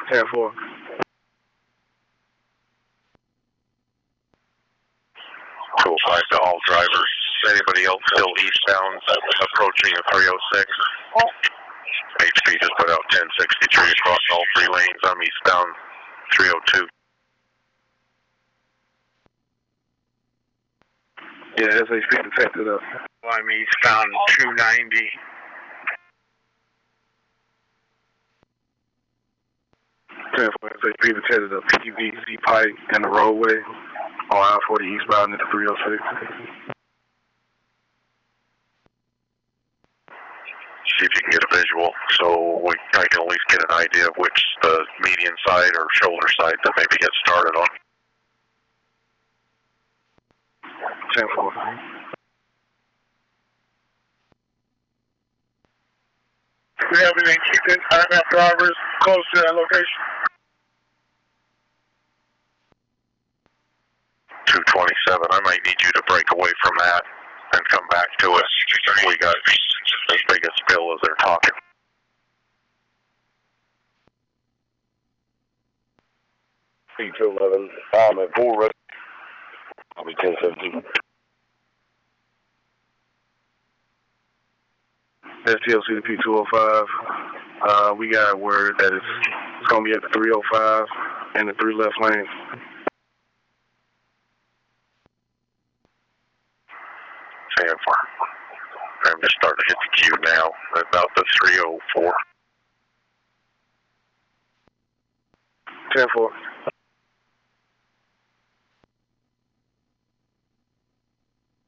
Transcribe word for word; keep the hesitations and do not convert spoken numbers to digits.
ten four. two oh five to all drivers. Anybody else still eastbound approaching a three oh six? H P just put out ten sixty-three across all three lanes. I'm eastbound three oh two. Yeah, that's H P detected up. I'm eastbound two ninety. ten four, that's H P detected a P V C pipe in the roadway on I forty eastbound into three oh six. See if you can get a visual, so we, I can at least get an idea of which the median side or shoulder side to maybe get started on. ten four. We have anything keeping I M F drivers close to that location? two twenty-seven, I might need you to break away from that and come back to us. We got as big a spill as they're talking. P two eleven, I'm at Bull Run. I'll be ten seventeen. S T L C to P two oh five. Uh, we got word that it's, it's going to be at the three oh five and the three left lanes. ten four. I'm just starting to hit the queue now, about the three oh four. ten four.